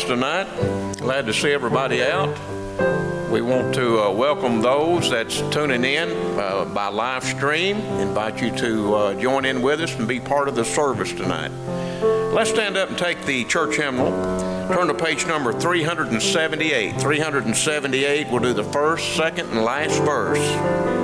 tonight. Glad to see everybody out. We want to welcome those that's tuning in by live stream. Invite you to join in with us and be part of the service tonight. Let's stand up and take the church hymnal. Turn to page number 378. 378, we'll do the first, second, and last verse.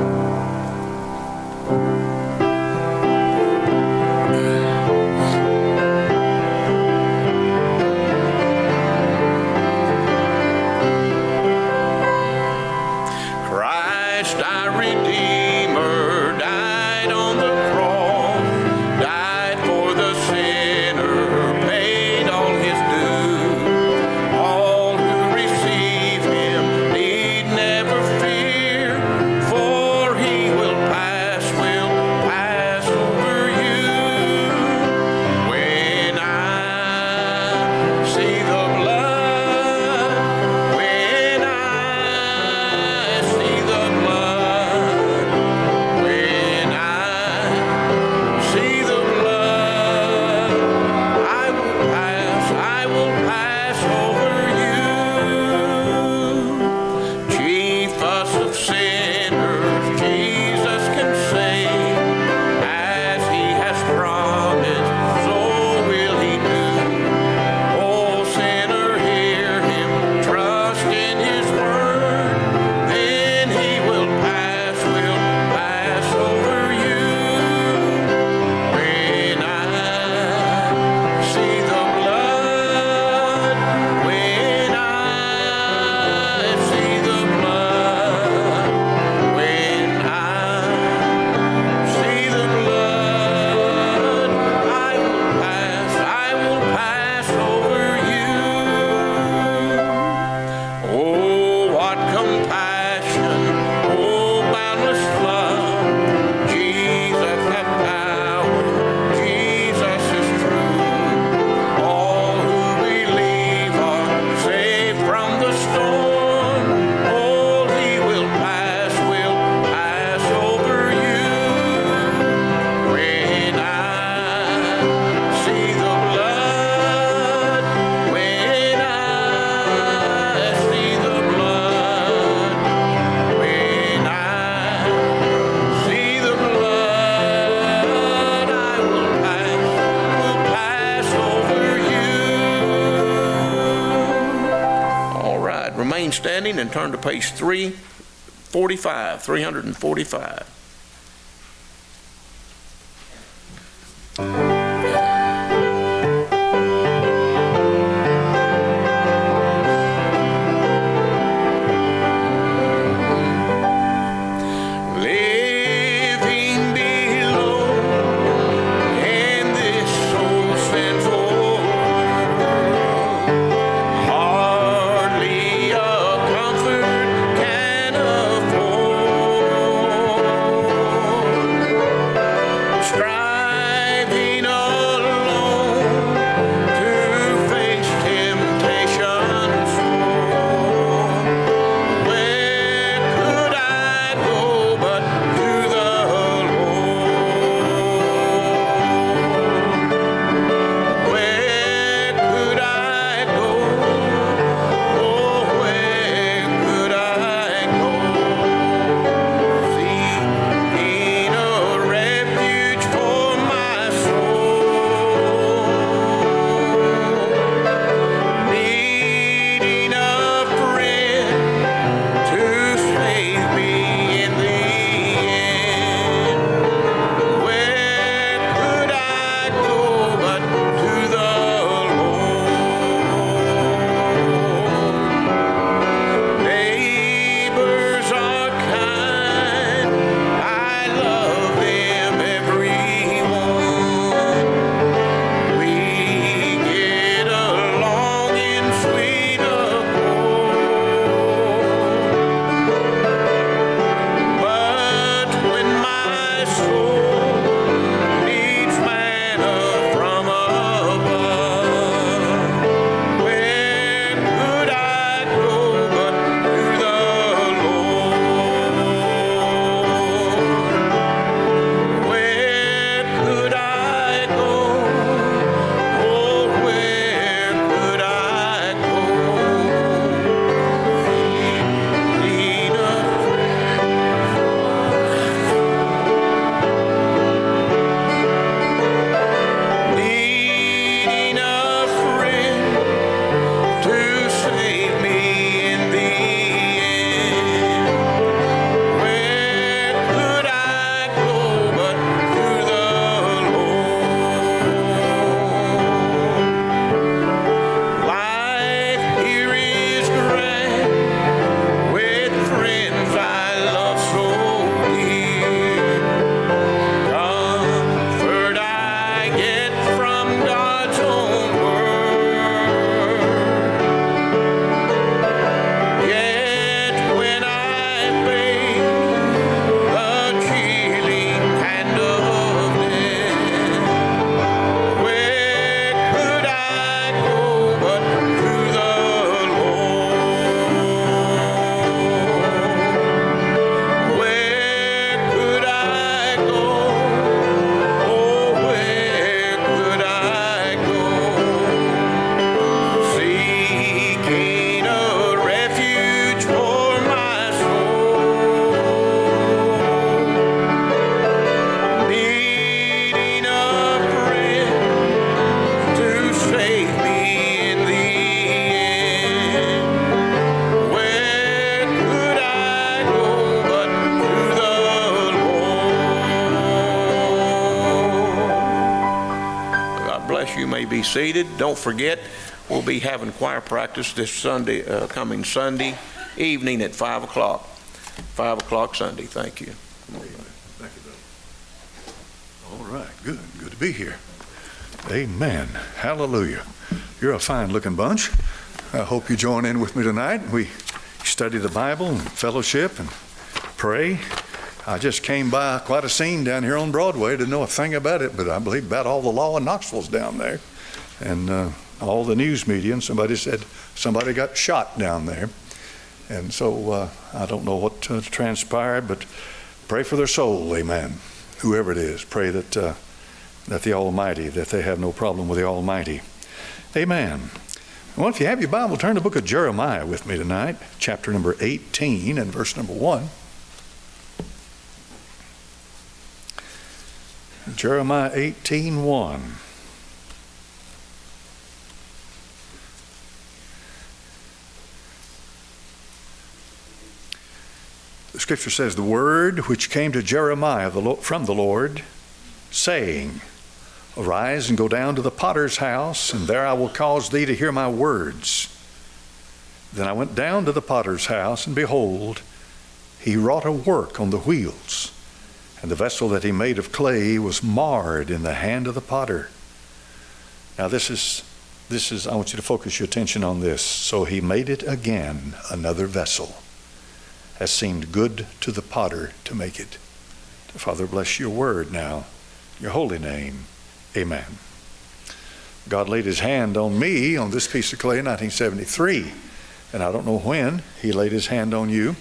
Standing and turn to page 345. Striving be seated. Don't forget, we'll be having choir practice this Sunday, coming Sunday evening at 5 o'clock. 5 o'clock Sunday. Thank you. Thank you, brother. All right, good. Good to be here. Amen. Hallelujah. You're a fine-looking bunch. I hope you join in with me tonight. We study the Bible and fellowship and pray. I just came by quite a scene down here on Broadway. Didn't know a thing about it, but I believe about all the law in Knoxville's down there. And all the news media, and somebody said somebody got shot down there. And so I don't know what transpired, but pray for their soul, amen. Whoever it is, pray that the Almighty, that they have no problem with the Almighty. Amen. Well, if you have your Bible, turn to the book of Jeremiah with me tonight, chapter number 18 and verse number 1. Jeremiah 18:1. The scripture says, "The word which came to Jeremiah from the Lord, saying, Arise and go down to the potter's house, and there I will cause thee to hear my words. Then I went down to the potter's house, and behold, he wrought a work on the wheels, and the vessel that he made of clay was marred in the hand of the potter." Now this is, I want you to focus your attention on this. So he made it again, another vessel, as seemed good to the potter to make it. Father, bless your word now, your holy name. Amen. God laid his hand on me on this piece of clay in 1973, and I don't know when he laid his hand on you,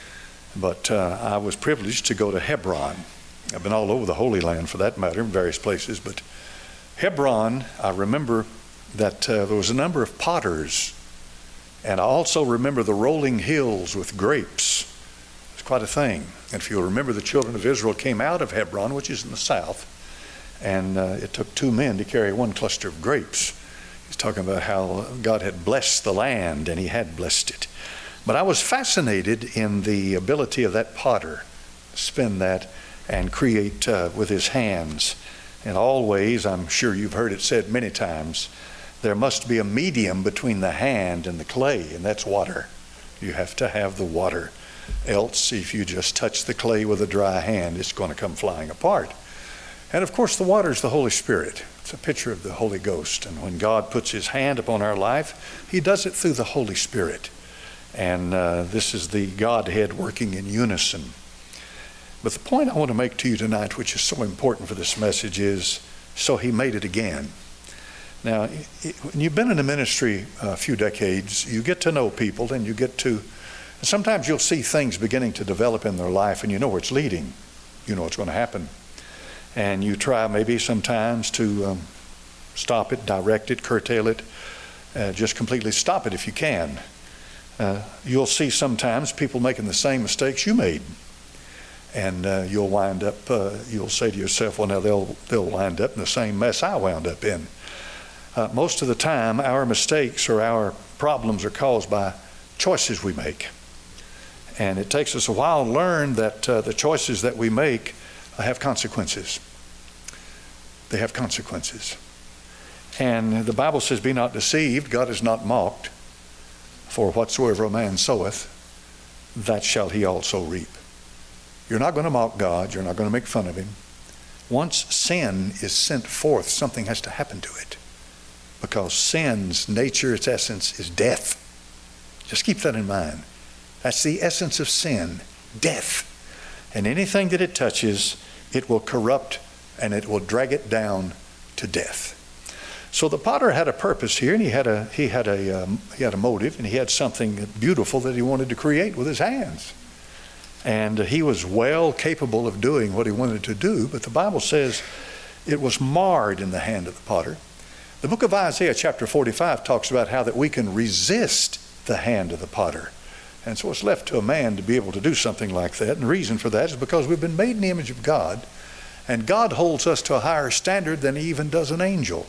but I was privileged to go to Hebron. I've been all over the Holy Land for that matter, in various places, but Hebron, I remember that there was a number of potters, and I also remember the rolling hills with grapes. It's quite a thing. And if you'll remember, the children of Israel came out of Hebron, which is in the south, and it took 2 men to carry 1 cluster of grapes. He's talking about how God had blessed the land, and he had blessed it. But I was fascinated in the ability of that potter to spin that and create with his hands. And always, I'm sure you've heard it said many times, there must be a medium between the hand and the clay, and that's water. You have to have the water. Else, if you just touch the clay with a dry hand, it's going to come flying apart. And of course, the water is the Holy Spirit. It's a picture of the Holy Ghost. And when God puts his hand upon our life, he does it through the Holy Spirit. And this is the Godhead working in unison. But the point I want to make to you tonight, which is so important for this message, is so he made it again. Now, when you've been in the ministry a few decades, you get to know people, and you get to, sometimes you'll see things beginning to develop in their life, and you know where it's leading. You know what's going to happen. And you try maybe sometimes to stop it, direct it, curtail it, just completely stop it if you can. You'll see sometimes people making the same mistakes you made. And you'll wind up, you'll say to yourself, well, now they'll wind up in the same mess I wound up in. Most of the time, our mistakes or our problems are caused by choices we make. And it takes us a while to learn that the choices that we make have consequences. They have consequences. And the Bible says, be not deceived, God is not mocked. For whatsoever a man soweth, that shall he also reap. You're not going to mock God. You're not going to make fun of him. Once sin is sent forth, something has to happen to it. Because sin's nature, its essence, is death. Just keep that in mind. That's the essence of sin, death. And anything that it touches, it will corrupt and it will drag it down to death. So the potter had a purpose here, and he had a motive, and he had something beautiful that he wanted to create with his hands. And he was well capable of doing what he wanted to do, but the Bible says it was marred in the hand of the potter. The book of Isaiah chapter 45 talks about how that we can resist the hand of the potter. And so it's left to a man to be able to do something like that. And the reason for that is because we've been made in the image of God, and God holds us to a higher standard than he even does an angel.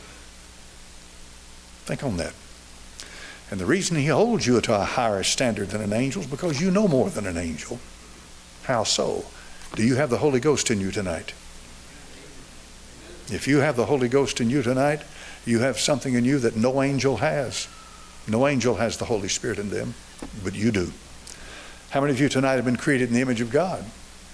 Think on that. And the reason he holds you to a higher standard than an angel is because you know more than an angel. How so? Do you have the Holy Ghost in you tonight? If you have the Holy Ghost in you tonight, You have something in you that no angel has. No angel has the Holy Spirit in them, but you do. How many of you tonight have been created in the image of God?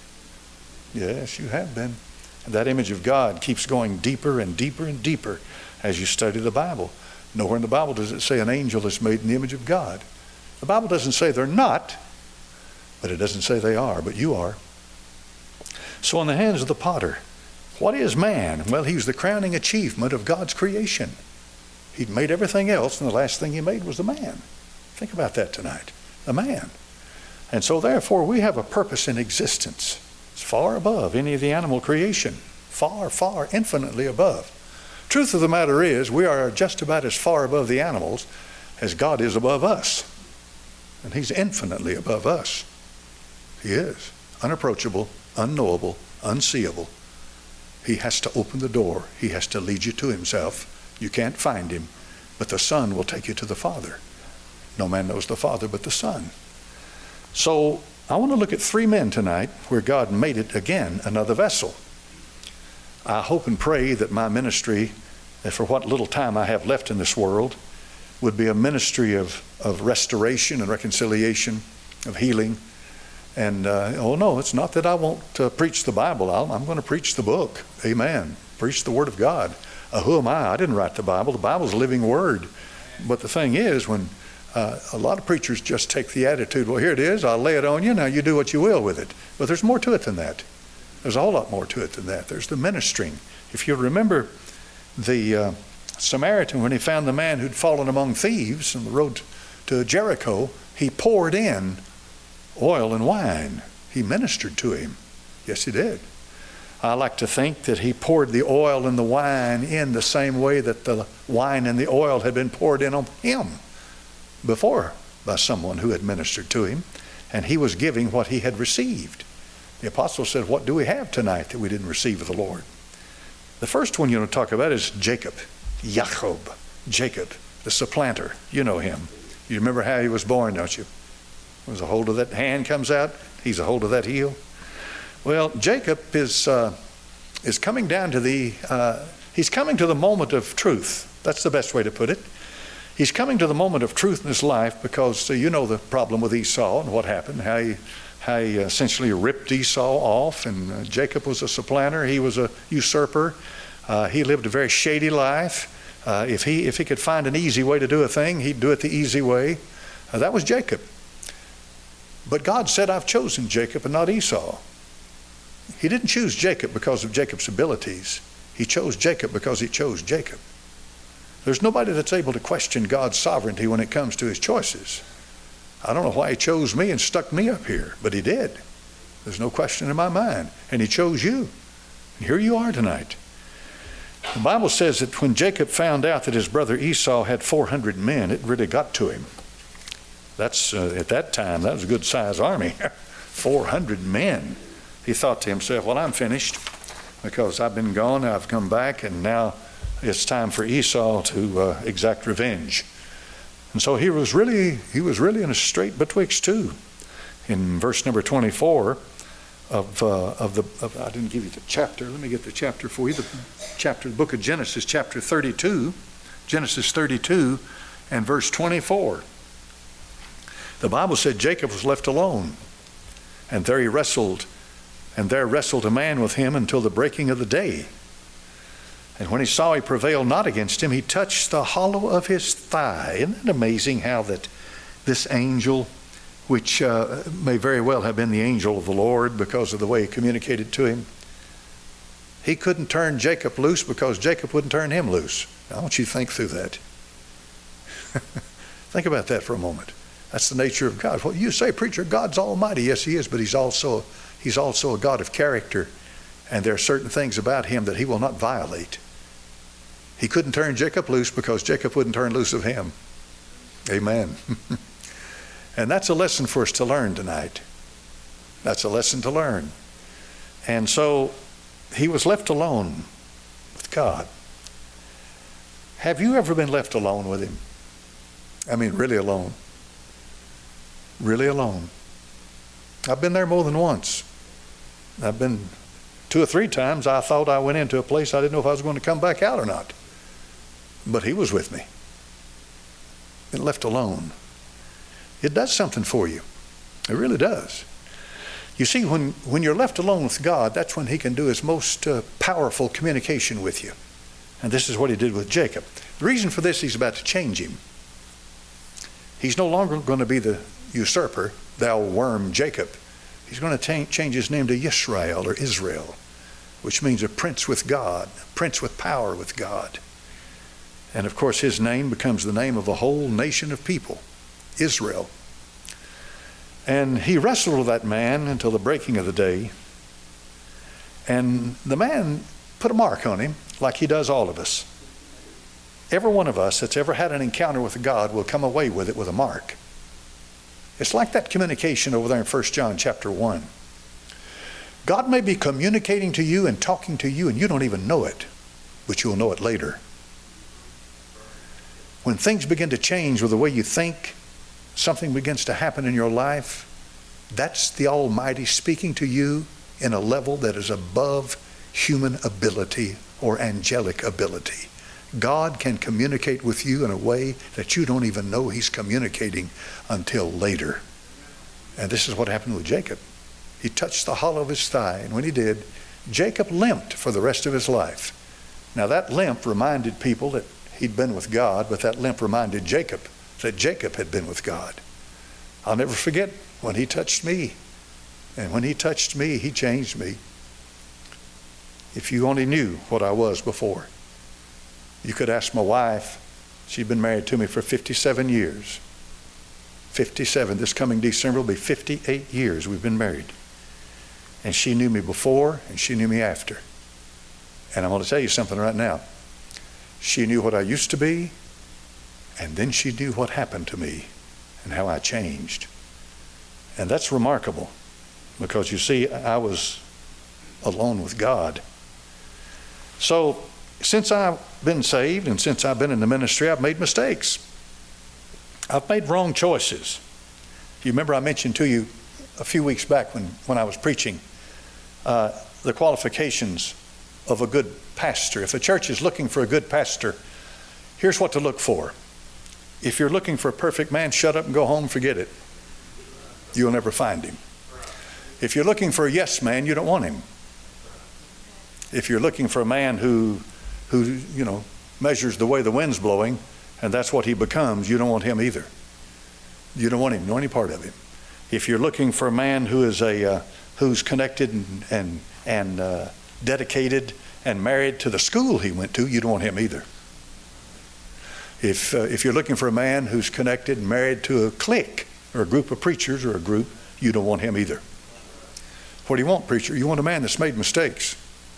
Yes, you have been. And that image of God keeps going deeper and deeper and deeper as you study the Bible. Nowhere in the Bible does it say an angel is made in the image of God. The Bible doesn't say they're not, but it doesn't say they are, but you are. So in the hands of the potter, what is man? Well, he's the crowning achievement of God's creation. He'd made everything else, and the last thing he made was the man. Think about that tonight. The man. And so therefore we have a purpose in existence. It's far above any of the animal creation. Far, far, infinitely above. Truth of the matter is, we are just about as far above the animals as God is above us. And he's infinitely above us. He is. Unapproachable, unknowable, unseeable. He has to open the door. He has to lead you to himself. You can't find him, but the Son will take you to the Father. No man knows the Father but the Son. So I want to look at 3 men tonight where God made it again another vessel. I hope and pray that my ministry, that for what little time I have left in this world, would be a ministry of restoration and reconciliation, of healing. And, oh no, it's not that I won't preach the Bible. I'm going to preach the book. Amen. Preach the Word of God. Who am I? I didn't write the Bible. The Bible's a living Word. But the thing is, when a lot of preachers just take the attitude, well, here it is, I'll lay it on you, now you do what you will with it. But there's more to it than that. There's a whole lot more to it than that. There's the ministering. If you remember the Samaritan, when he found the man who'd fallen among thieves on the road to Jericho, he poured in oil and wine. He ministered to him. Yes, he did. I like to think that he poured the oil and the wine in the same way that the wine and the oil had been poured in on him before by someone who had ministered to him, and he was giving what he had received. The apostle said, what do we have tonight that we didn't receive of the Lord? The first one you want to talk about is Jacob. Jacob, the supplanter. You know him. You remember how he was born, don't you? There's a hold of that hand comes out. He's a hold of that heel. Well, Jacob is coming down to he's coming to the moment of truth. That's the best way to put it. He's coming to the moment of truth in his life because you know the problem with Esau and what happened, how he essentially ripped Esau off, and Jacob was a supplanter. He was a usurper. He lived a very shady life. If he could find an easy way to do a thing, he'd do it the easy way. That was Jacob. But God said, I've chosen Jacob and not Esau. He didn't choose Jacob because of Jacob's abilities. He chose Jacob because he chose Jacob. There's nobody that's able to question God's sovereignty when it comes to his choices. I don't know why he chose me and stuck me up here, but he did. There's no question in my mind. And he chose you. And here you are tonight. The Bible says that when Jacob found out that his brother Esau had 400 men, it really got to him. That's at that time, that was a good sized army. 400 men. He thought to himself, well, I'm finished because I've been gone, I've come back, and now it's time for Esau to exact revenge. And so he was really in a strait betwixt two. In verse number 24 I didn't give you the chapter. Let me get the chapter for you. The book of Genesis, chapter 32. Genesis 32 and verse 24. The Bible said Jacob was left alone, and there he wrestled. And there wrestled a man with him until the breaking of the day. And when he saw he prevailed not against him, he touched the hollow of his thigh. Isn't it amazing how that this angel, which may very well have been the angel of the Lord because of the way he communicated to him, he couldn't turn Jacob loose because Jacob wouldn't turn him loose. Now, I want you to think through that. Think about that for a moment. That's the nature of God. Well, you say, preacher, God's almighty. Yes, he is, but he's also a God of character, and there are certain things about him that he will not violate. He couldn't turn Jacob loose because Jacob wouldn't turn loose of him. Amen. And that's a lesson for us to learn tonight. That's a lesson to learn. And so he was left alone with God. Have you ever been left alone with him? I mean, really alone. Really alone. I've been there more than once. I've been 2 or 3 times. I thought I went into a place I didn't know if I was going to come back out or not. but he was with me. And left alone. It does something for you. It really does. You see, when you're left alone with God, that's when he can do his most powerful communication with you. And this is what he did with Jacob. The reason for this, he's about to change him. He's no longer going to be the usurper, thou worm Jacob. He's going to change his name to Yisrael or Israel, which means a prince with God, a prince with power with God. And of course, his name becomes the name of a whole nation of people, Israel. And he wrestled with that man until the breaking of the day. And the man put a mark on him like he does all of us. Every one of us that's ever had an encounter with God will come away with it with a mark. It's like that communication over there in 1 John chapter 1. God may be communicating to you and talking to you and you don't even know it, but you'll know it later. When things begin to change with the way you think, something begins to happen in your life, that's the Almighty speaking to you in a level that is above human ability or angelic ability. God can communicate with you in a way that you don't even know he's communicating until later. And this is what happened with Jacob. He touched the hollow of his thigh, and when he did, Jacob limped for the rest of his life. Now that limp reminded people that he'd been with God, but that limp reminded Jacob that Jacob had been with God. I'll never forget when he touched me. And when he touched me, he changed me. If you only knew what I was before. You could ask my wife. She'd been married to me for 57 years. 57. This coming December will be 58 years we've been married. And she knew me before and she knew me after. And I'm going to tell you something right now. She knew what I used to be, and then she knew what happened to me and how I changed. And that's remarkable because you see, I was alone with God. So since I've been saved and since I've been in the ministry, I've made mistakes. I've made wrong choices. You remember I mentioned to you a few weeks back when I was preaching the qualifications of a good pastor. If a church is looking for a good pastor, here's what to look for. If you're looking for a perfect man, shut up and go home, forget it. You'll never find him. If you're looking for a yes man, you don't want him. If you're looking for a man who measures the way the wind's blowing, and that's what he becomes, you don't want him either. You don't want him, nor any part of him. If you're looking for a man who is who's connected and dedicated and married to the school he went to, you don't want him either. If you're looking for a man who's connected and married to a clique or a group of preachers or a group, you don't want him either. What do you want, preacher? You want a man that's made mistakes.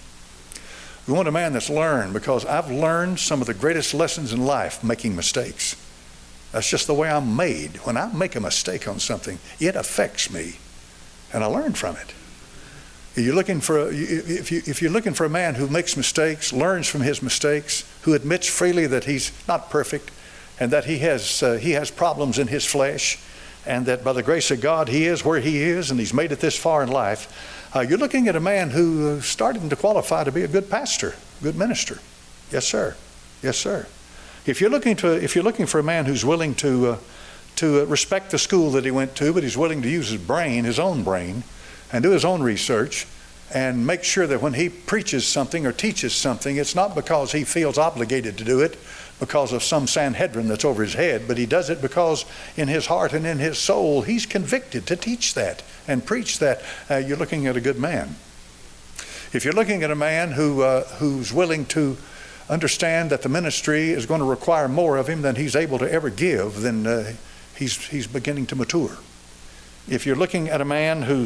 You want a man that's learned, because I've learned some of the greatest lessons in life making mistakes. That's just the way I'm made. When I make a mistake on something, it affects me, and I learn from it. If you're looking for a man who makes mistakes, learns from his mistakes, who admits freely that he's not perfect, and that he has problems in his flesh, and that by the grace of God he is where he is, and he's made it this far in life, you're looking at a man who started to qualify to be a good pastor, good minister. Yes, sir. Yes, sir. If you're looking for a man who's willing to respect the school that he went to, but he's willing to use his brain, his own brain, and do his own research and make sure that when he preaches something or teaches something, it's not because he feels obligated to do it because of some Sanhedrin that's over his head, but he does it because in his heart and in his soul he's convicted to teach that and preach that. You're looking at a good man. If you're looking at a man who's willing to understand that the ministry is going to require more of him than he's able to ever give, then he's beginning to mature. If you're looking at a man who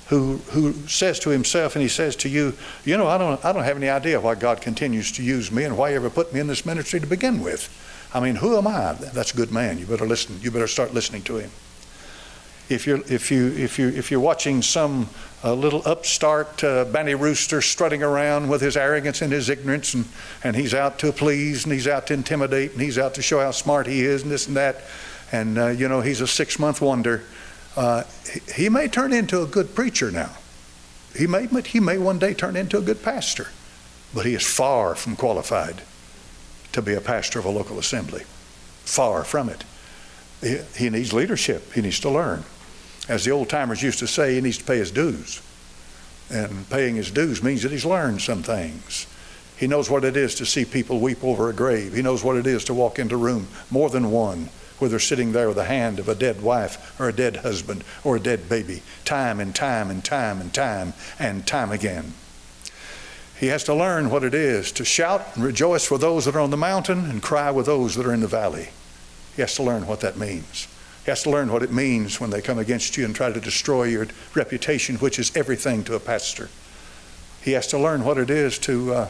says to himself and he says to you, I don't have any idea why God continues to use me and why he ever put me in this ministry to begin with. I mean, who am I? That's a good man. You better listen. You better start listening to him. If you're watching some little upstart banty rooster strutting around with his arrogance and his ignorance, and he's out to please and he's out to intimidate and he's out to show how smart he is and this and that, and he's a 6-month wonder. He may turn into a good preacher now. He may one day turn into a good pastor, but he is far from qualified to be a pastor of a local assembly. Far from it. He needs leadership. He needs to learn. As the old timers used to say, he needs to pay his dues. And paying his dues means that he's learned some things. He knows what it is to see people weep over a grave. He knows what it is to walk into a room, more than one, where they're sitting there with the hand of a dead wife or a dead husband or a dead baby, time and time and time and time and time again. He has to learn what it is to shout and rejoice for those that are on the mountain and cry with those that are in the valley. He has to learn what that means. He has to learn what it means when they come against you and try to destroy your reputation, which is everything to a pastor. He has to learn what it is to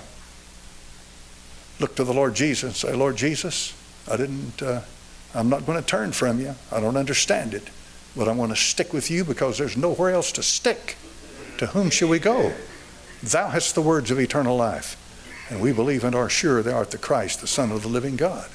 look to the Lord Jesus and say, Lord Jesus, I'm not going to turn from you. I don't understand it, but I want to stick with you because there's nowhere else to stick. To whom shall we go? Thou hast the words of eternal life, and we believe and are sure thou art the Christ, the Son of the living God.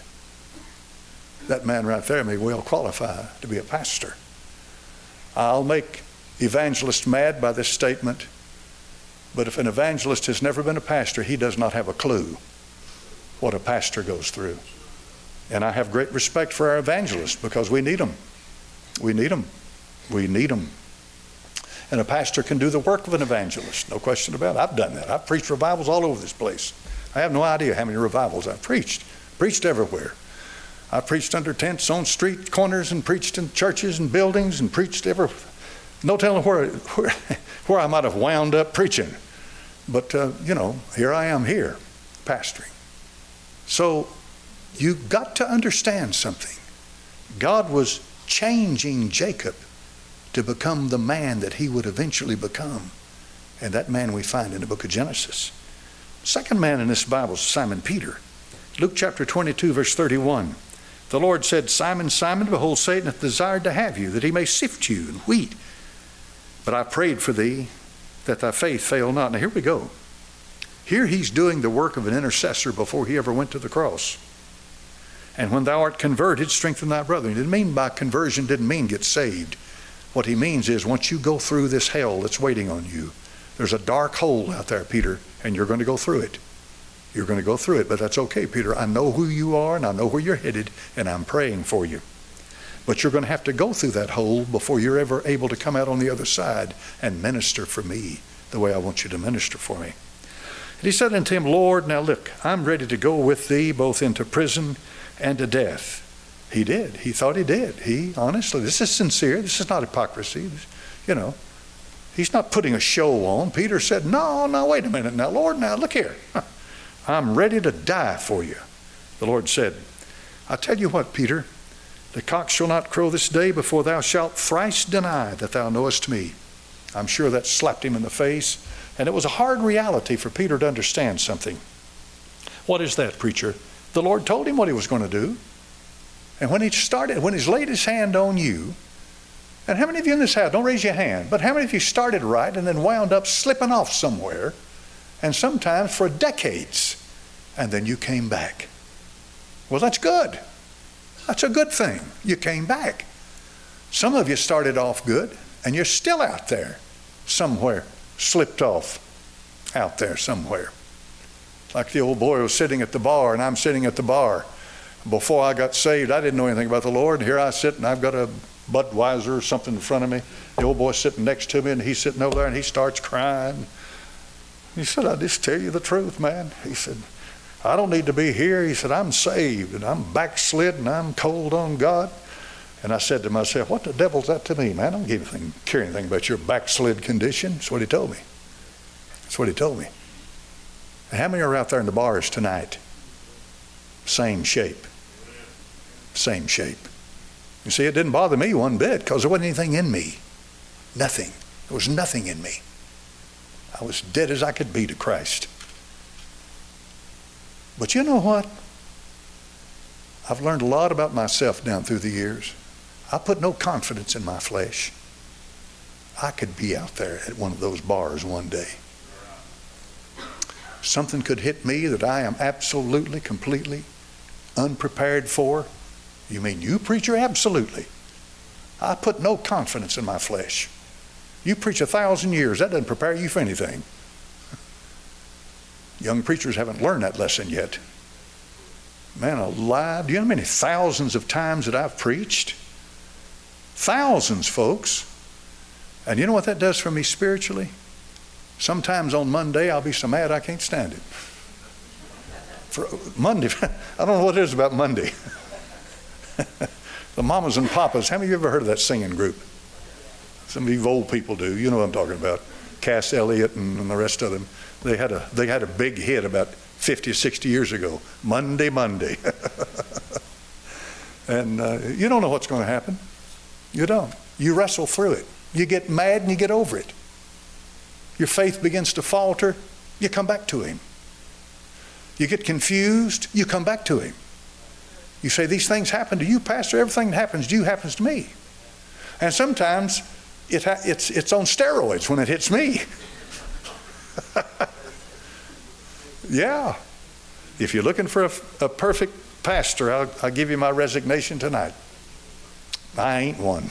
That man right there may well qualify to be a pastor. I'll make evangelists mad by this statement, but if an evangelist has never been a pastor, he does not have a clue what a pastor goes through. And I have great respect for our evangelists because we need them. We need them. We need them. And a pastor can do the work of an evangelist, no question about it. I've done that. I've preached revivals all over this place. I have no idea how many revivals I've preached. Preached everywhere. I preached under tents on street corners and preached in churches and buildings and preached everywhere. No telling where I might have wound up preaching. But, here I am here, pastoring. So you've got to understand something. God was changing Jacob to become the man that he would eventually become. And that man we find in the book of Genesis. Second man in this Bible is Simon Peter. Luke chapter 22, verse 31. The Lord said, Simon, Simon, behold, Satan hath desired to have you, that he may sift you in wheat. But I prayed for thee, that thy faith fail not. Now here we go. Here he's doing the work of an intercessor before he ever went to the cross. And when thou art converted, strengthen thy brethren. It didn't mean by conversion, didn't mean get saved. What he means is once you go through this hell that's waiting on you, there's a dark hole out there, Peter, and you're going to go through it. You're going to go through it, but that's okay, Peter. I know who you are and I know where you're headed, and I'm praying for you. But you're going to have to go through that hole before you're ever able to come out on the other side and minister for me the way I want you to minister for me. And he said unto him, Lord, now look, I'm ready to go with thee both into prison and to death. He did. He thought he did. Honestly, this is sincere. This is not hypocrisy. He's not putting a show on. Peter said, no, wait a minute now, Lord, now look here. I'm ready to die for you. The Lord said, I tell you what, Peter, the cock shall not crow this day before thou shalt thrice deny that thou knowest me. I'm sure that slapped him in the face. And it was a hard reality for Peter to understand something. What is that, preacher? The Lord told him what he was going to do. And when he's laid his hand on you, and how many of you in this house, don't raise your hand, but how many of you started right and then wound up slipping off somewhere, and sometimes for decades, and then you came back? Well, that's good. That's a good thing. You came back. Some of you started off good, and you're still out there somewhere, slipped off out there somewhere. Like the old boy was sitting at the bar, and I'm sitting at the bar. Before I got saved, I didn't know anything about the Lord. Here I sit, and I've got a Budweiser or something in front of me. The old boy's sitting next to me, and he's sitting over there, and he starts crying. He said, I just tell you the truth, man. He said, I don't need to be here. He said, I'm saved, and I'm backslid, and I'm cold on God. And I said to myself, what the devil's that to me, man? I don't care anything about your backslid condition. That's what he told me. That's what he told me. And how many are out there in the bars tonight? Same shape. Same shape. You see, it didn't bother me one bit because there wasn't anything in me. Nothing. There was nothing in me. I was dead as I could be to Christ. But you know what? I've learned a lot about myself down through the years. I put no confidence in my flesh. I could be out there at one of those bars one day. Something could hit me that I am absolutely, completely unprepared for. You mean you, preacher? Absolutely. I put no confidence in my flesh. You preach 1,000 years, that doesn't prepare you for anything. Young preachers haven't learned that lesson yet. Man alive, do you know how many thousands of times that I've preached? Thousands, folks. And you know what that does for me spiritually? Sometimes on Monday I'll be so mad I can't stand it. For Monday, I don't know what it is about Monday. The Mamas and Papas, how many of you ever heard of that singing group? Some of you old people do. You know what I'm talking about. Cass Elliot and the rest of them. They had a big hit about 50 or 60 years ago. Monday, Monday. And you don't know what's going to happen. You don't. You wrestle through it. You get mad and you get over it. Your faith begins to falter. You come back to Him. You get confused. You come back to Him. You say, these things happen to you, Pastor. Everything that happens to you happens to me. And sometimes it's on steroids when it hits me. Yeah. If you're looking for a perfect pastor, I'll give you my resignation tonight. I ain't one.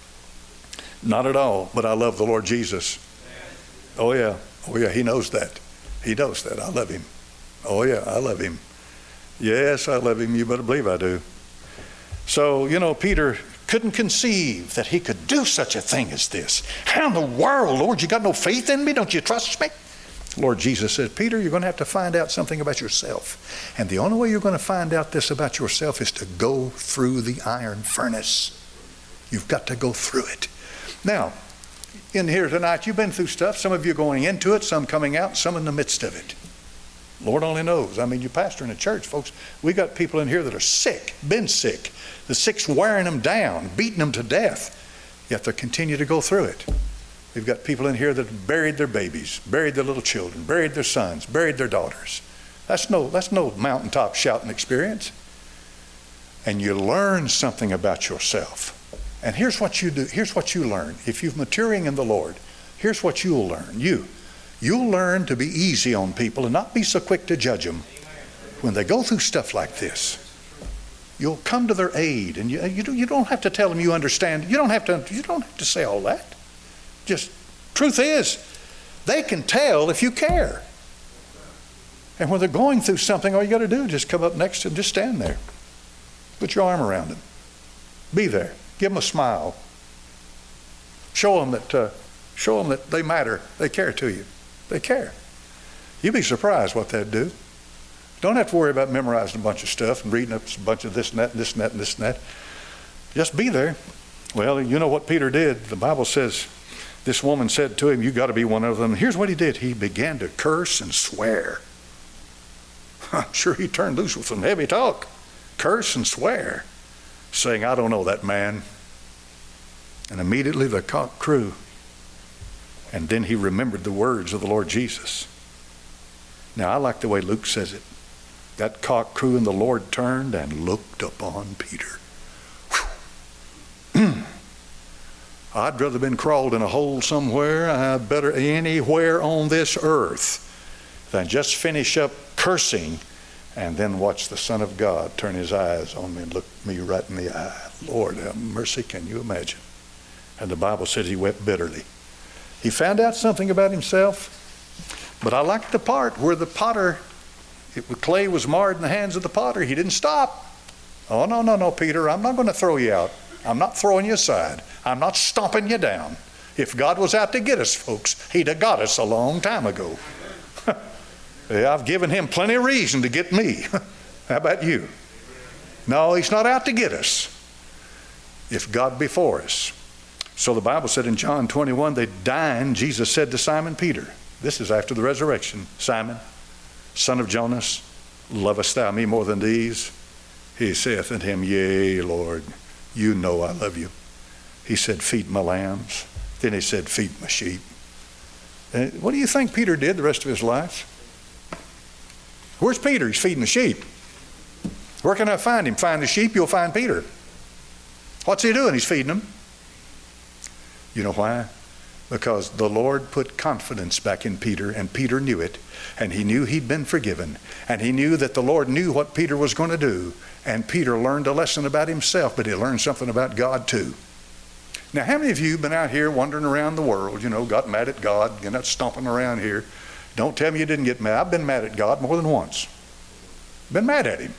Not at all. But I love the Lord Jesus. Oh yeah. Oh yeah. He knows that. He knows that. I love Him. Oh yeah. I love Him. Yes, I love Him. You better believe I do. So, you know, Peter couldn't conceive that he could do such a thing as this. How in the world, Lord, you got no faith in me? Don't you trust me? Lord Jesus said, Peter, you're going to have to find out something about yourself. And the only way you're going to find out this about yourself is to go through the iron furnace. You've got to go through it. Now, in here tonight, you've been through stuff. Some of you are going into it, some coming out, some in the midst of it. Lord only knows. I mean, you pastor in a church, folks. We got people in here that are sick, been sick. The sick's wearing them down, beating them to death. Yet they continue to go through it. We've got people in here that have buried their babies, buried their little children, buried their sons, buried their daughters. That's no mountaintop shouting experience. And you learn something about yourself. And here's what you do. Here's what you learn. If you're maturing in the Lord, here's what you'll learn. You'll learn to be easy on people and not be so quick to judge them. When they go through stuff like this, you'll come to their aid, and you don't have to tell them you understand. You don't have to say all that. Just, truth is, they can tell if you care. And when they're going through something, all you got to do is just come up next to them, just stand there. Put your arm around them. Be there. Give them a smile. Show them that they matter. They care to you. They care. You'd be surprised what they'd do. Don't have to worry about memorizing a bunch of stuff and reading up a bunch of this and that and this and that and this and that. Just be there. Well, you know what Peter did. The Bible says this woman said to him, you got to be one of them. Here's what he did. He began to curse and swear. I'm sure he turned loose with some heavy talk. Curse and swear, saying, I don't know that man. And immediately the cock crew. And then he remembered the words of the Lord Jesus. Now, I like the way Luke says it. That cock crew and the Lord turned and looked upon Peter. I'd rather been crawled in a hole somewhere, better anywhere on this earth, than just finish up cursing and then watch the Son of God turn His eyes on me and look me right in the eye. Lord have mercy, can you imagine? And the Bible says he wept bitterly. He found out something about himself. But I like the part where the potter, clay was marred in the hands of the potter. He didn't stop. Oh, no, Peter, I'm not going to throw you out. I'm not throwing you aside. I'm not stomping you down. If God was out to get us, folks, He'd have got us a long time ago. Yeah, I've given Him plenty of reason to get me. How about you? No, He's not out to get us. If God be for us. So the Bible said in John 21, they dined. Jesus said to Simon Peter, this is after the resurrection, Simon, son of Jonas, lovest thou me more than these? He saith unto him, yea, Lord, you know I love you. He said, feed my lambs. Then he said, feed my sheep. And what do you think Peter did the rest of his life? Where's Peter? He's feeding the sheep. Where can I find him? Find the sheep, you'll find Peter. What's he doing? He's feeding them. You know why? Because the Lord put confidence back in Peter, and Peter knew it, and he knew he'd been forgiven, and he knew that the Lord knew what Peter was going to do, and Peter learned a lesson about himself, but he learned something about God too. Now, how many of you have been out here wandering around the world, got mad at God, not stomping around here? Don't tell me you didn't get mad. I've been mad at God more than once. Been mad at Him.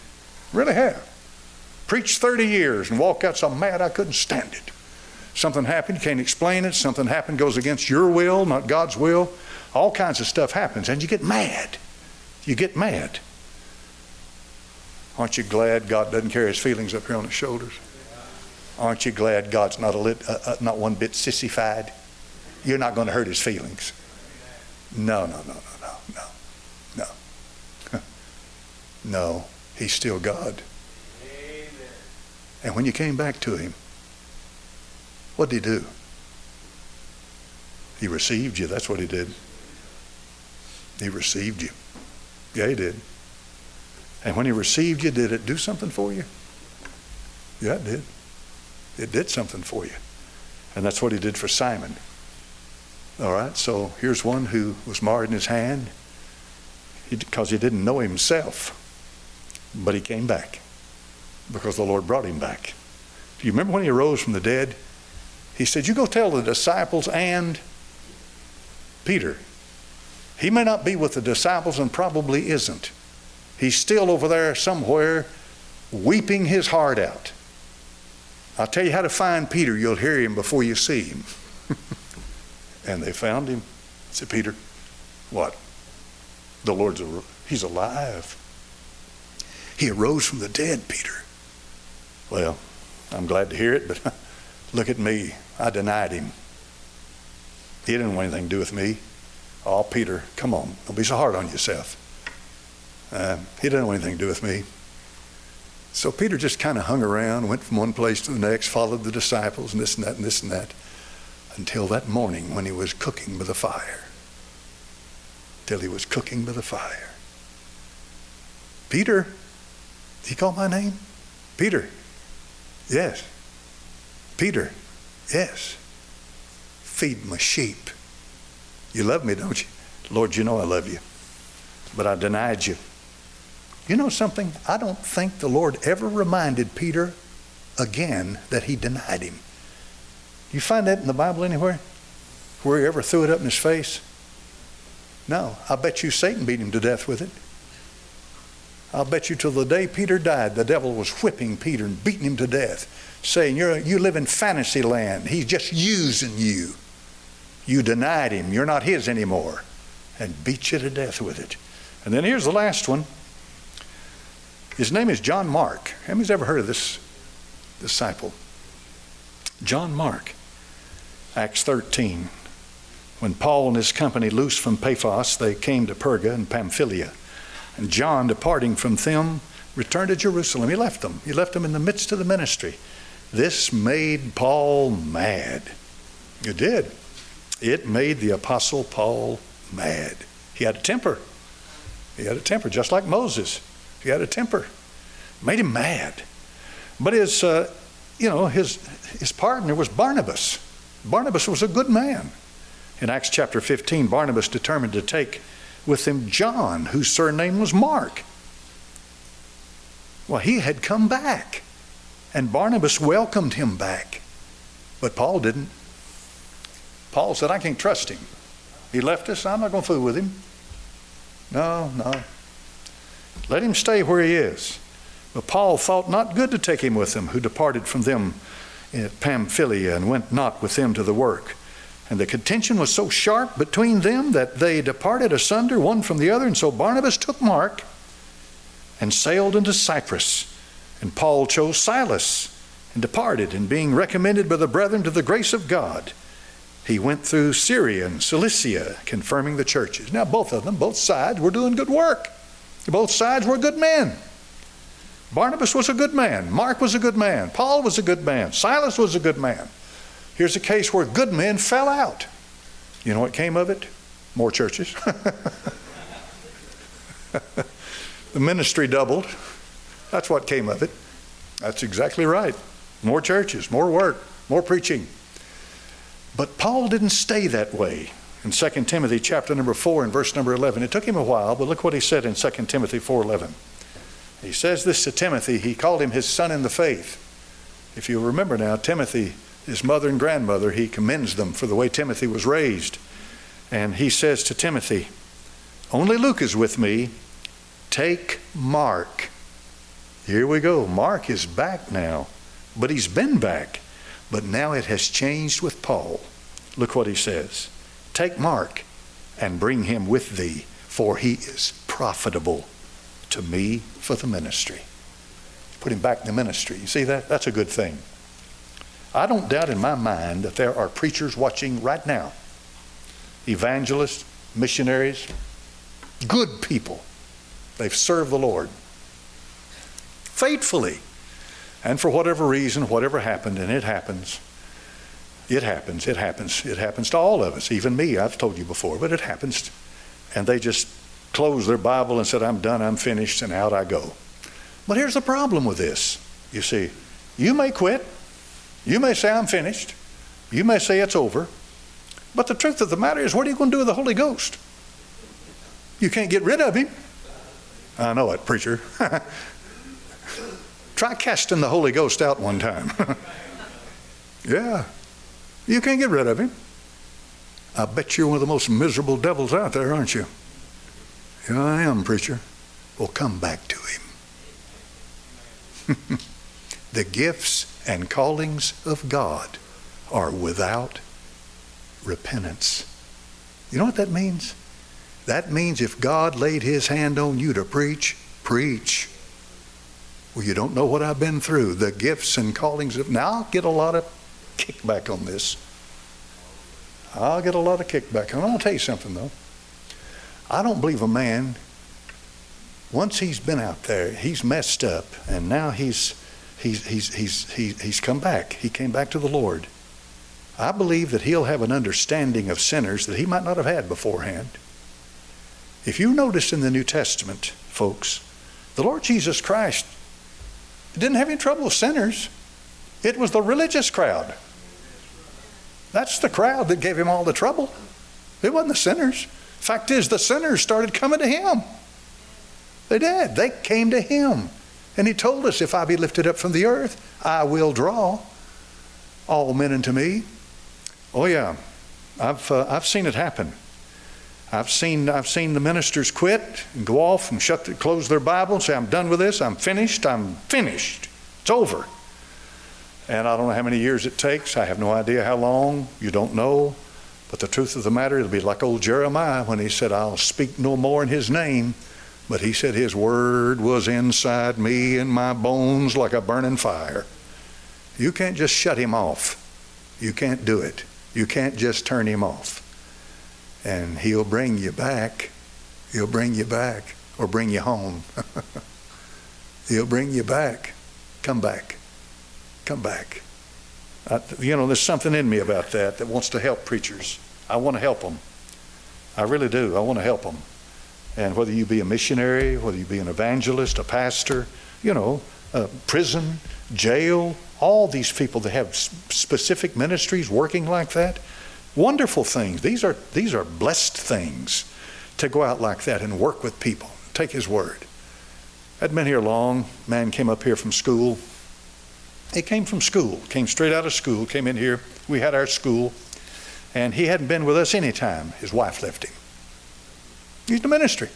Really have. Preached 30 years and walked out so mad I couldn't stand it. Something happened, you can't explain it. Something happened, goes against your will, not God's will. All kinds of stuff happens, and you get mad. You get mad. Aren't you glad God doesn't carry his feelings up here on his shoulders? Aren't you glad God's not not one bit sissified? You're not going to hurt his feelings. No. No, he's still God. Amen. And when you came back to him, what did he do? He received you. That's what he did. He received you. Yeah, he did. And when he received you, did it do something for you? Yeah, it did. It did something for you. And that's what he did for Simon. All right, so here's one who was marred in his hand because he didn't know himself. But he came back because the Lord brought him back. Do you remember when he arose from the dead? He said, you go tell the disciples and Peter. He may not be with the disciples and probably isn't. He's still over there somewhere weeping his heart out. I'll tell you how to find Peter. You'll hear him before you see him. And they found him. I said, Peter, what? The Lord's he's alive. He arose from the dead, Peter. Well, I'm glad to hear it, but look at me. I denied him. He didn't want anything to do with me. Oh, Peter, come on. Don't be so hard on yourself. He didn't want anything to do with me. So Peter just kind of hung around, went from one place to the next, followed the disciples, and this and that and this and that, until that morning when he was cooking by the fire. Till he was cooking by the fire. Peter, did he call my name? Peter. Yes. Peter. Yes. Feed my sheep. You love me, don't you? Lord, you know I love you. But I denied you. You know something? I don't think the Lord ever reminded Peter again that he denied him. You find that in the Bible anywhere? Where he ever threw it up in his face? No. I bet you Satan beat him to death with it. I'll bet you till the day Peter died, the devil was whipping Peter and beating him to death, saying, you live in fantasy land. He's just using you. You denied him. You're not his anymore. And beat you to death with it. And then here's the last one. His name is John Mark. How many's ever heard of this disciple? John Mark. Acts 13. When Paul and his company loosed from Paphos, they came to Perga and Pamphylia. And John, departing from them, returned to Jerusalem. He left them. He left them in the midst of the ministry. This made Paul mad. It did. It made the Apostle Paul mad. He had a temper. He had a temper, just like Moses. He had a temper. Made him mad. But his partner was Barnabas. Barnabas was a good man. In Acts chapter 15, Barnabas determined to take with him John, whose surname was Mark. Well, he had come back, and Barnabas welcomed him back. But Paul didn't. Paul said, I can't trust him. He left us. I'm not going to fool with him. No. Let him stay where he is. But Paul thought not good to take him with him, who departed from them at Pamphylia and went not with them to the work. And the contention was so sharp between them that they departed asunder one from the other. And so Barnabas took Mark and sailed into Cyprus. And Paul chose Silas and departed. And being recommended by the brethren to the grace of God, he went through Syria and Cilicia, confirming the churches. Now both of them, both sides, were doing good work. Both sides were good men. Barnabas was a good man. Mark was a good man. Paul was a good man. Silas was a good man. Here's a case where good men fell out. You know what came of it? More churches. The ministry doubled. That's what came of it. That's exactly right. More churches, more work, more preaching. But Paul didn't stay that way. In 2 Timothy chapter number 4 and verse number 11, it took him a while, but look what he said in 2 Timothy 4:11. He says this to Timothy. He called him his son in the faith. If you remember now, Timothy, his mother and grandmother, he commends them for the way Timothy was raised. And he says to Timothy, only Luke is with me. Take Mark Here we go. Mark is back now. But he's been back. But now it has changed with Paul. Look what he says. Take Mark and bring him with thee, for he is profitable to me for the ministry. Put him back in the ministry. You see that? That's a good thing. I don't doubt in my mind that there are preachers watching right now, evangelists, missionaries, good people. They've served the Lord faithfully. And for whatever reason, whatever happened, and it happens to all of us, even me, I've told you before, but it happens. And they just closed their Bible and said, I'm done, I'm finished, and out I go. But here's the problem with this. You see, you may quit. You may say, I'm finished. You may say it's over. But the truth of the matter is, what are you going to do with the Holy Ghost? You can't get rid of him. I know it, preacher. Try casting the Holy Ghost out one time. Yeah. You can't get rid of him. I bet you're one of the most miserable devils out there, aren't you? Yeah, I am, preacher. Well, come back to him. The gifts and callings of God are without repentance. You know what that means? That means if God laid his hand on you to preach, preach. Well, you don't know what I've been through. The gifts and callings of... Now, I'll get a lot of kickback on this. I'll get a lot of kickback. I'm going to tell you something, though. I don't believe a man, once he's been out there, he's messed up, and now he's come back. He came back to the Lord. I believe that he'll have an understanding of sinners that he might not have had beforehand. If you notice in the New Testament, folks, the Lord Jesus Christ didn't have any trouble with sinners. It was the religious crowd. That's the crowd that gave him all the trouble. It wasn't the sinners. Fact is, the sinners started coming to him. They did. They came to him. And he told us, if I be lifted up from the earth, I will draw all men unto me. Oh yeah, I've seen it happen. I've seen the ministers quit and go off and close their Bible and say, I'm done with this. I'm finished. It's over. And I don't know how many years it takes. I have no idea how long. You don't know. But the truth of the matter, it'll be like old Jeremiah when he said, I'll speak no more in his name. But he said his word was inside me and my bones like a burning fire. You can't just shut him off. You can't do it. You can't just turn him off. And he'll bring you back. He'll bring you back or bring you home. He'll bring you back. Come back. Come back. There's something in me about that wants to help preachers. I want to help them. I really do. I want to help them. And whether you be a missionary, whether you be an evangelist, a pastor, prison, jail, all these people that have specific ministries working like that, wonderful things. These are blessed things to go out like that and work with people. Take his word. Hadn't been here long. Man came up here from school. He came from school, came straight out of school, came in here. We had our school. And he hadn't been with us any time. His wife left him. He's the ministry.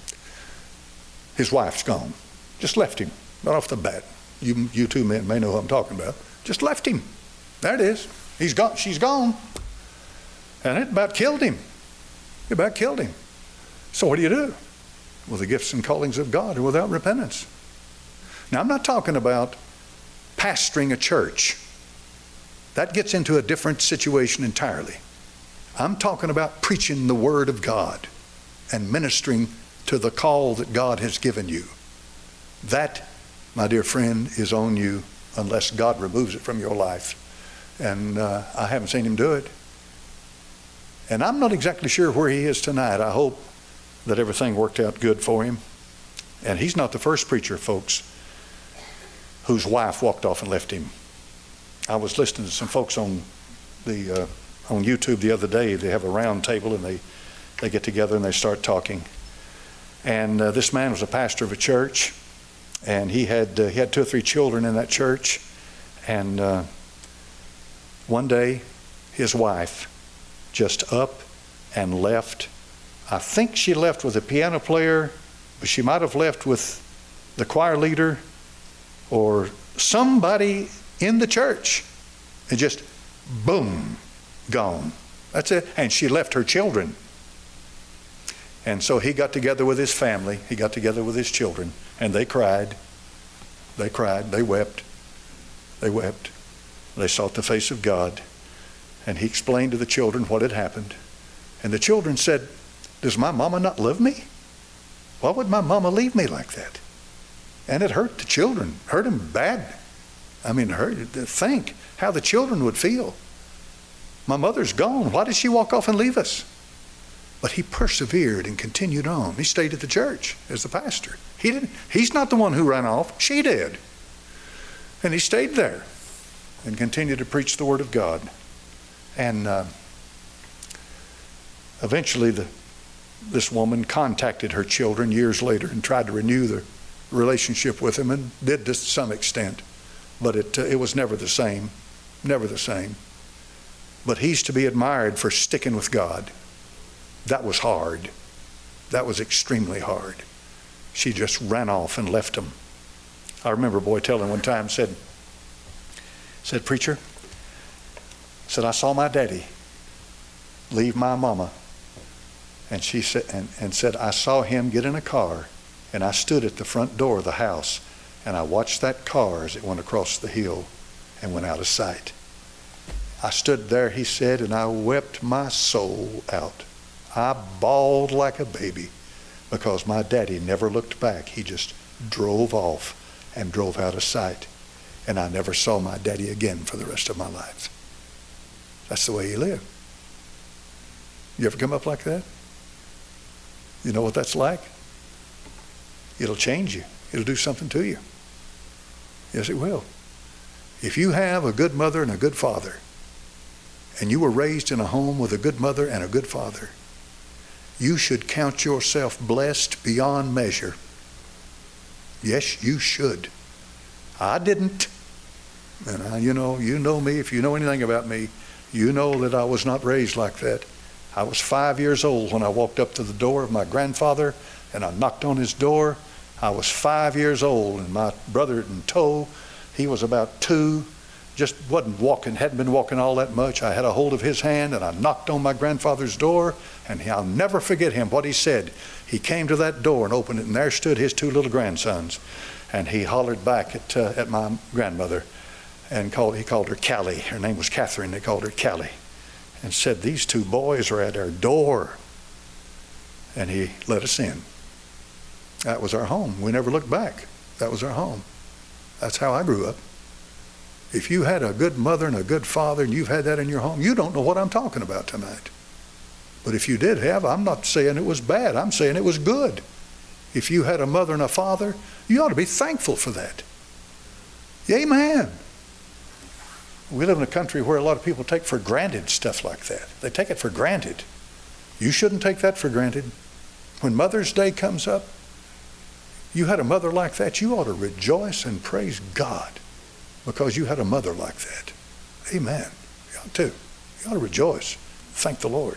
His wife's gone. Just left him right off the bat. You two men may know who I'm talking about. Just left him. There it is. He's gone. She's gone. And it about killed him. It about killed him. So what do you do? Well, the gifts and callings of God are without repentance. Now, I'm not talking about pastoring a church. That gets into a different situation entirely. I'm talking about preaching the Word of God and ministering to the call that God has given you. That, my dear friend, is on you unless God removes it from your life. And I haven't seen him do it. And I'm not exactly sure where he is tonight. I hope that everything worked out good for him. And he's not the first preacher, folks, whose wife walked off and left him. I was listening to some folks on YouTube the other day. They have a round table and they get together and they start talking. And this man was a pastor of a church, and he had 2 or 3 children in that church. And one day, his wife just up and left. I think she left with a piano player, but she might have left with the choir leader or somebody in the church, and just boom, gone. That's it. And she left her children. And so he got together with his family. He got together with his children, and they cried. They cried. They wept. They wept. They sought the face of God. And he explained to the children what had happened. And the children said, does my mama not love me? Why would my mama leave me like that? And it hurt the children, hurt them bad. I mean, think how the children would feel. My mother's gone. Why did she walk off and leave us? But he persevered and continued on. He stayed at the church as the pastor. He's not the one who ran off. She did. And he stayed there and continued to preach the word of God. And eventually this woman contacted her children years later and tried to renew the relationship with him, and did to some extent. But it was never the same. Never the same. But he's to be admired for sticking with God. That was hard. That was extremely hard. She just ran off and left him. I remember a boy telling one time, said, preacher, said, I saw my daddy leave my mama. And she said, and said, I saw him get in a car, and I stood at the front door of the house, and I watched that car as it went across the hill and went out of sight. I stood there, he said, and I wept my soul out. I bawled like a baby because my daddy never looked back. He just drove off and drove out of sight. And I never saw my daddy again for the rest of my life. That's the way he lived. You ever come up like that? You know what that's like? It'll change you. It'll do something to you. Yes, it will. If you have a good mother and a good father, and you were raised in a home with a good mother and a good father, you should count yourself blessed beyond measure. Yes, you should. I didn't. And you know me. If you know anything about me, you know that I was not raised like that. I was 5 years old when I walked up to the door of my grandfather and I knocked on his door. I was 5 years old, and my brother in tow, he was about 2, just hadn't been walking all that much. I had a hold of his hand and I knocked on my grandfather's door, and I'll never forget him, what he said. He came to that door and opened it, and there stood his 2 little grandsons. And he hollered back at my grandmother, and he called her Callie. Her name was Catherine. They called her Callie, and said, these 2 boys are at our door. And he let us in. That was our home. We never looked back. That was our home. That's how I grew up. If you had a good mother and a good father and you've had that in your home, you don't know what I'm talking about tonight. But if you did have, I'm not saying it was bad. I'm saying it was good. If you had a mother and a father, you ought to be thankful for that. Amen. We live in a country where a lot of people take for granted stuff like that. They take it for granted. You shouldn't take that for granted. When Mother's Day comes up, you had a mother like that, you ought to rejoice and praise God because you had a mother like that. Amen. You ought to. You ought to rejoice. Thank the Lord.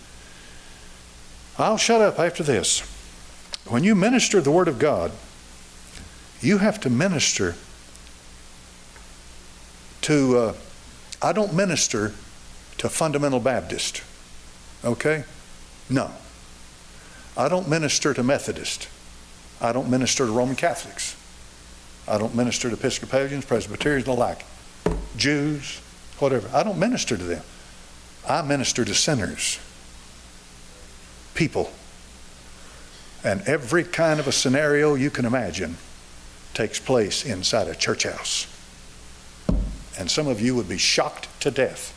I'll shut up after this. When you minister the Word of God, you have to minister to, I don't minister to fundamental Baptist. Okay? No. I don't minister to Methodist. I don't minister to Roman Catholics. I don't minister to Episcopalians, Presbyterians, and the like. Jews, whatever. I don't minister to them. I minister to sinners. People. And every kind of a scenario you can imagine takes place inside a church house. And some of you would be shocked to death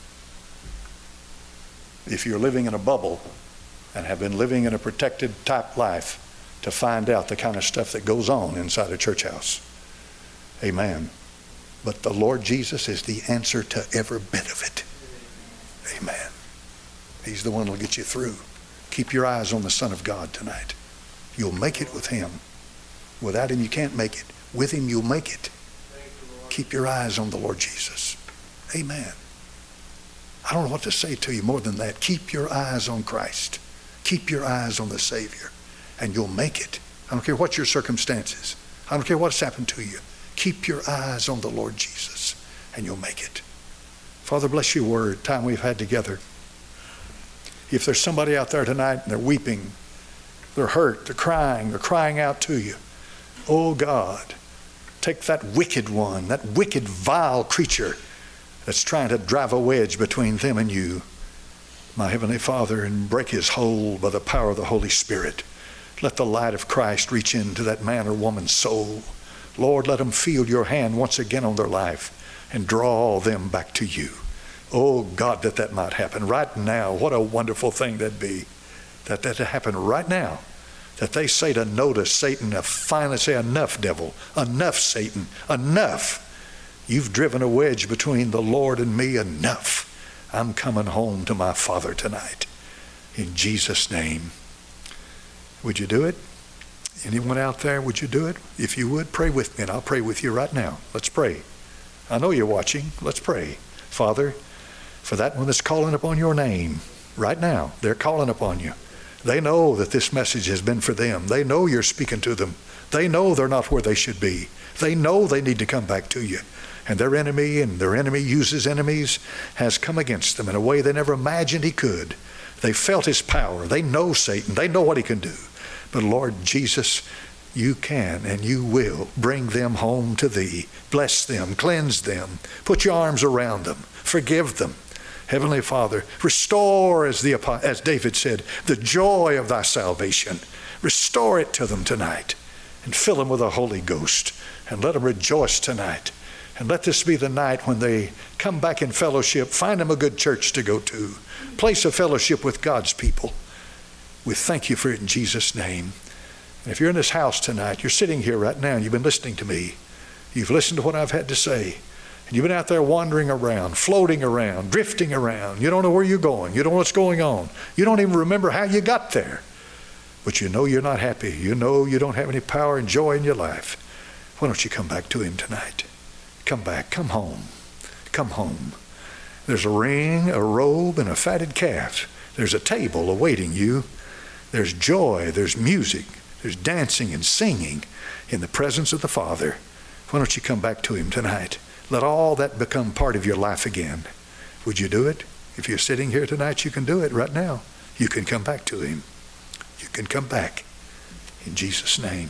if you're living in a bubble and have been living in a protected type life to find out the kind of stuff that goes on inside a church house. Amen. But the Lord Jesus is the answer to every bit of it. Amen. He's the one who will get you through. Keep your eyes on the Son of God tonight. You'll make it with Him. Without Him, you can't make it. With Him, you'll make it. Keep your eyes on the Lord Jesus. Amen. I don't know what to say to you more than that. Keep your eyes on Christ. Keep your eyes on the Savior, and you'll make it. I don't care what your circumstances. I don't care what's happened to you. Keep your eyes on the Lord Jesus, and you'll make it. Father, bless your word, time we've had together. If there's somebody out there tonight and they're weeping, they're hurt, they're crying out to you. Oh God, take that wicked one, that wicked, vile creature that's trying to drive a wedge between them and you, my Heavenly Father, and break his hold by the power of the Holy Spirit. Let the light of Christ reach into that man or woman's soul. Lord, let them feel your hand once again on their life and draw them back to you. Oh God, that might happen right now. What a wonderful thing that'd be. That happen right now. That they say to no to Satan, finally say, enough, devil, enough, Satan, enough. You've driven a wedge between the Lord and me, enough. I'm coming home to my Father tonight. In Jesus' name. Would you do it? Anyone out there, would you do it? If you would, pray with me, and I'll pray with you right now. Let's pray. I know you're watching. Let's pray. Father, for that one that's calling upon your name, right now, they're calling upon you. They know that this message has been for them. They know you're speaking to them. They know they're not where they should be. They know they need to come back to you. And their enemy uses enemies, has come against them in a way they never imagined he could. They felt his power. They know Satan. They know what he can do. But Lord Jesus, you can and you will bring them home to thee. Bless them, cleanse them, put your arms around them, forgive them. Heavenly Father, restore, as David said, the joy of thy salvation. Restore it to them tonight and fill them with the Holy Ghost and let them rejoice tonight. And let this be the night when they come back in fellowship, find them a good church to go to, place of fellowship with God's people. We thank you for it in Jesus' name. And if you're in this house tonight, you're sitting here right now and you've been listening to me. You've listened to what I've had to say. And you've been out there wandering around, floating around, drifting around. You don't know where you're going. You don't know what's going on. You don't even remember how you got there. But you know you're not happy. You know you don't have any power and joy in your life. Why don't you come back to him tonight? Come back. Come home. Come home. There's a ring, a robe, and a fatted calf. There's a table awaiting you. There's joy. There's music. There's dancing and singing in the presence of the Father. Why don't you come back to him tonight? Let all that become part of your life again. Would you do it? If you're sitting here tonight, you can do it right now. You can come back to him. You can come back. In Jesus' name.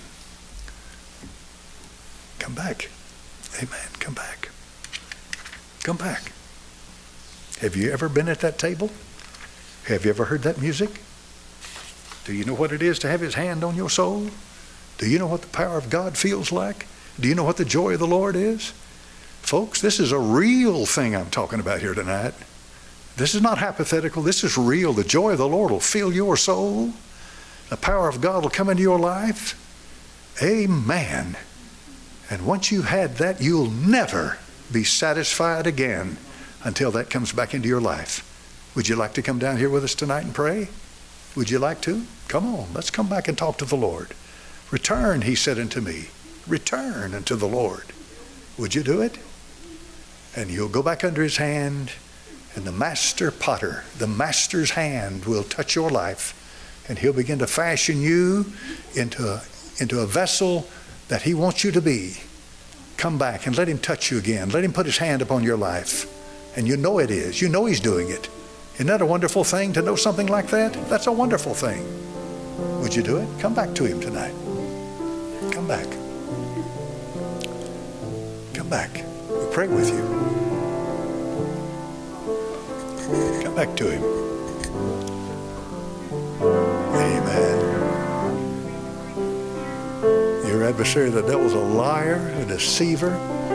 Come back. Amen. Come back. Come back. Have you ever been at that table? Have you ever heard that music? Do you know what it is to have his hand on your soul? Do you know what the power of God feels like? Do you know what the joy of the Lord is? Folks, this is a real thing I'm talking about here tonight. This is not hypothetical. This is real. The joy of the Lord will fill your soul. The power of God will come into your life. Amen. And once you've had that, you'll never be satisfied again until that comes back into your life. Would you like to come down here with us tonight and pray? Would you like to? Come on, let's come back and talk to the Lord. Return, he said unto me. Return unto the Lord. Would you do it? And you'll go back under his hand, and the master potter, the master's hand will touch your life, and he'll begin to fashion you into a vessel that he wants you to be. Come back and let him touch you again. Let him put his hand upon your life. And you know it is. You know he's doing it. Isn't that a wonderful thing to know something like that? That's a wonderful thing. Would you do it? Come back to him tonight. Come back. Come back. We'll pray with you. Come back to him. Amen. Your adversary, the devil's a liar, a deceiver.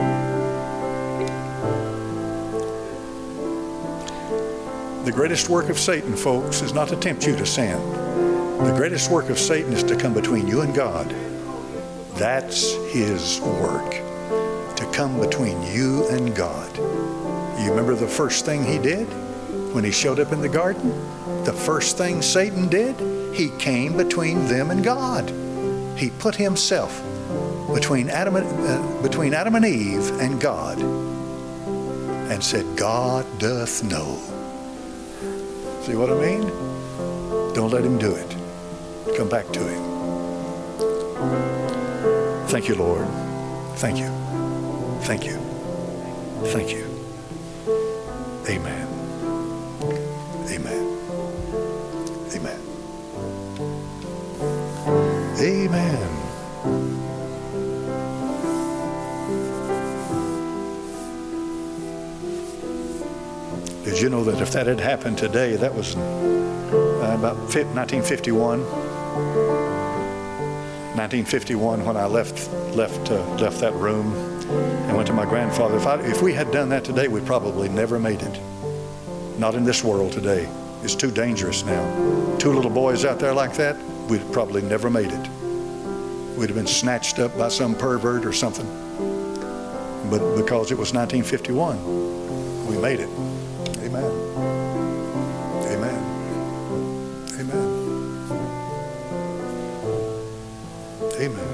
The greatest work of Satan, folks, is not to tempt you to sin. The greatest work of Satan is to come between you and God. That's his work, to come between you and God. You remember the first thing he did when he showed up in the garden? The first thing Satan did, he came between them and God. He put himself between Adam and Eve and God and said, God doth know. See what I mean? Don't let him do it. Come back to him. Thank you, Lord. Thank you. Thank you. Thank you. Amen. Amen. Amen. Amen. Did you know that if that had happened today, that was about 1951? 1951, when I left that room and went to my grandfather. If we had done that today, we probably never made it. Not in this world today. It's too dangerous now. 2 little boys out there like that, we'd probably never made it. We'd have been snatched up by some pervert or something. But because it was 1951, we made it. Amen. Amen. Amen. Amen.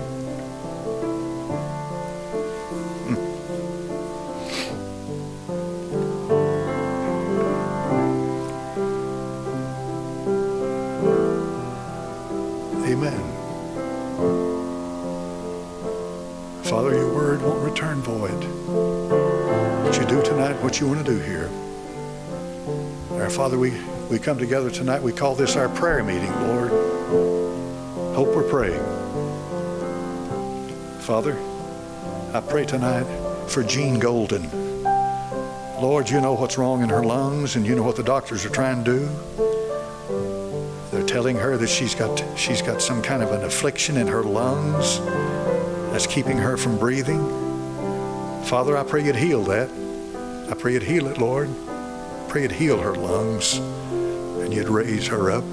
Amen. Father, your word won't return void. But you do tonight what you want to do here. Our Father, we come together tonight. We call this our prayer meeting, Lord. Hope we're praying. Father, I pray tonight for Jean Golden. Lord, you know what's wrong in her lungs, and you know what the doctors are trying to do. They're telling her that she's got some kind of an affliction in her lungs that's keeping her from breathing. Father, I pray you'd heal that. I pray you'd heal it, Lord. I pray you'd heal her lungs and you'd raise her up.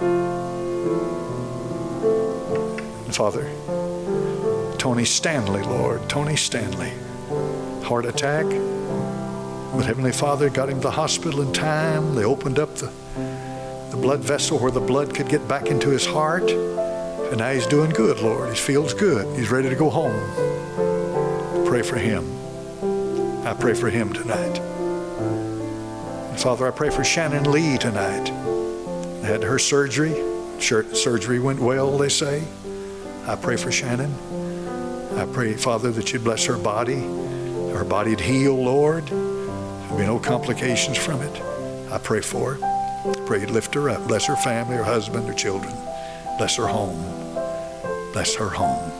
And Father, Tony Stanley, Lord, Tony Stanley, heart attack. But Heavenly Father got him to the hospital in time. They opened up the blood vessel where the blood could get back into his heart. And now he's doing good, Lord. He feels good. He's ready to go home. Pray for him. I pray for him tonight. And Father, I pray for Shannon Lee tonight. Had her surgery. Surgery went well, they say. I pray for Shannon. I pray, Father, that you'd bless her body. Her body'd heal, Lord. There'll be no complications from it. I pray for her. I pray you'd lift her up. Bless her family, her husband, her children. Bless her home. Bless her home.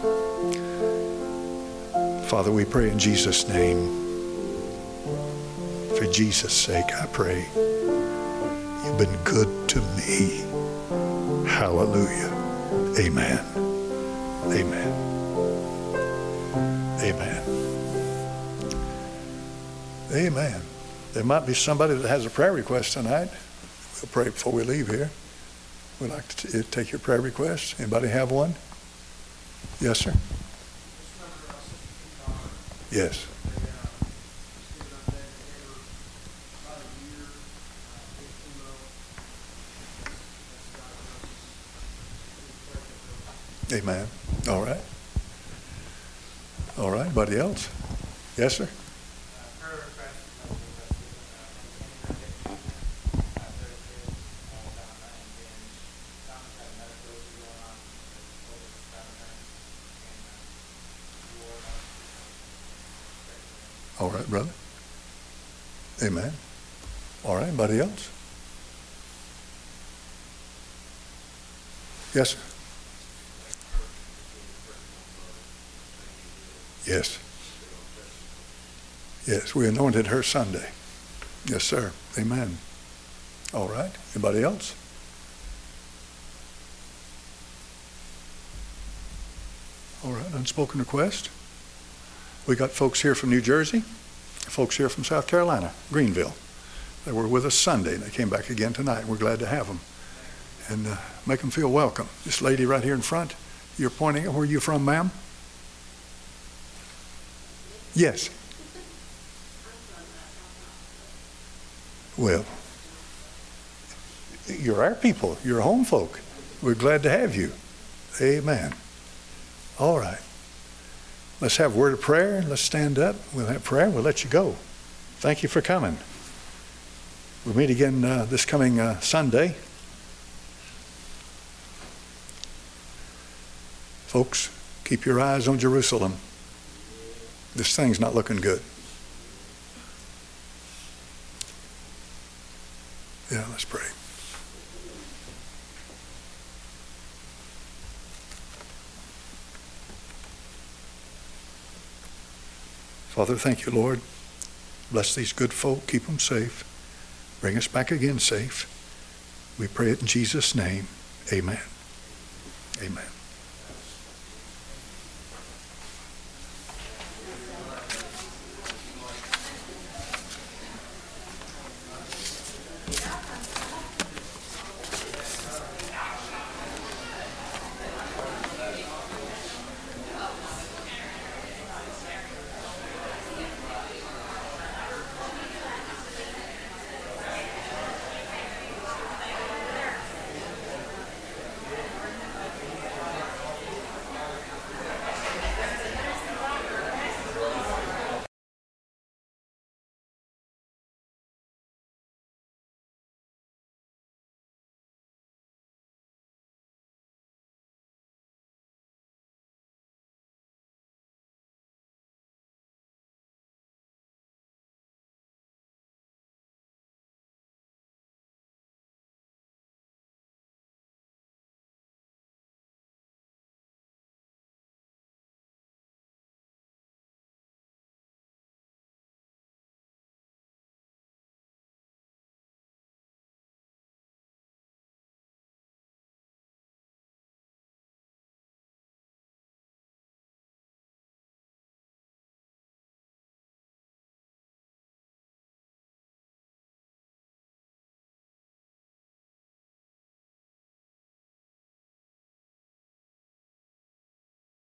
Father, we pray in Jesus' name. For Jesus' sake, I pray. You've been good to me. Hallelujah. Amen. Amen. Amen. Amen. There might be somebody that has a prayer request tonight. We'll pray before we leave here. We'd like to take your prayer requests. Anybody have one? Yes, sir. Yes. Amen. All right. All right. Anybody else? Yes, sir. All right, brother. Amen. All right. Anybody else? Yes, sir. Yes. Yes, we anointed her Sunday. Yes, sir. Amen. All right. Anybody else? All right. Unspoken request. We got folks here from New Jersey, folks here from South Carolina, Greenville. They were with us Sunday, and they came back again tonight. We're glad to have them. And make them feel welcome. This lady right here in front, you're pointing at where you're from, ma'am? Yes. Well, you're our people. You're home folk. We're glad to have you. Amen. All right. Let's have a word of prayer. Let's stand up. We'll have prayer. We'll let you go. Thank you for coming. We'll meet again this coming Sunday. Folks, keep your eyes on Jerusalem. This thing's not looking good. Yeah, let's pray. Father, thank you, Lord. Bless these good folk. Keep them safe. Bring us back again safe. We pray it in Jesus' name. Amen. Amen.